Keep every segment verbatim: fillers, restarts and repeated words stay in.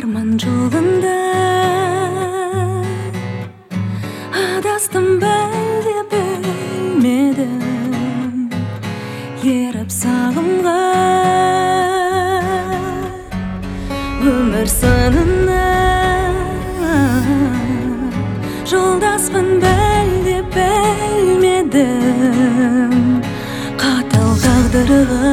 арман жолында адастым бәлде білмедім, еріп сағымға өмір сынына. Жолдаспын бәлде білмедім, қатал тағдырға.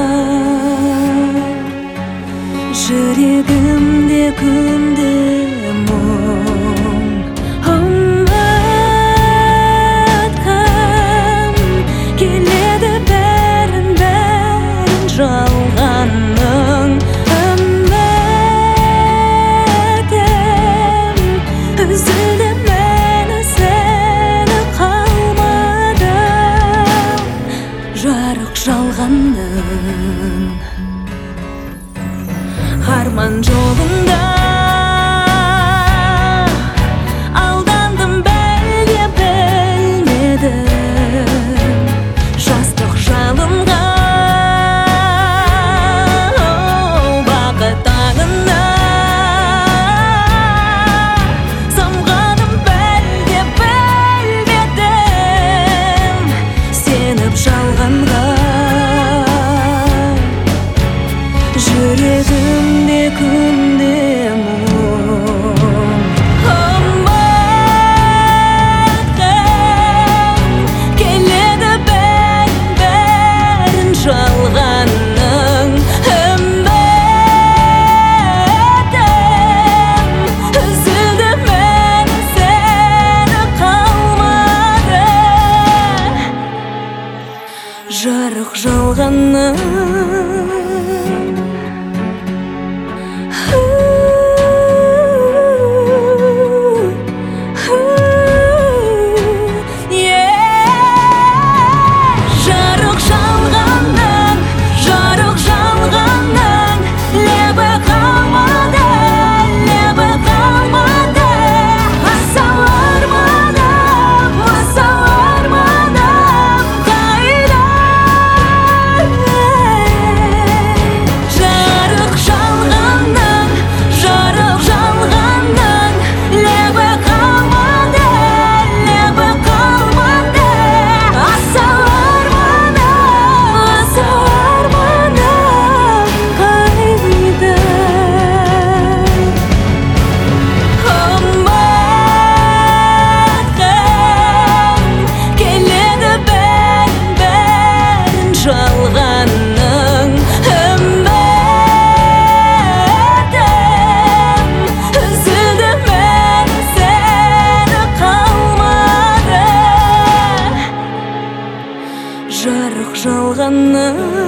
Жүрегімде күнде мұң, ұмытқым келеді бәрін, бәрін жалғанның. Үмітім үзілді, мені сені қалмадым, жарық жалғанның. Арман жолында алдандым бәлде білмедім, жастық жалынға бақыт аңына. Самғадым бәлде білмедім, сеніп жалғанға. Жүрегімде күнде мұң, ұмытқым келеді бәрін, жалғанның. Үмітім үзілді, мені сені қалмады, жарық жалғанның. Жалғанның үмітім үзілді, мені сені қалмады, жарық жалғанның.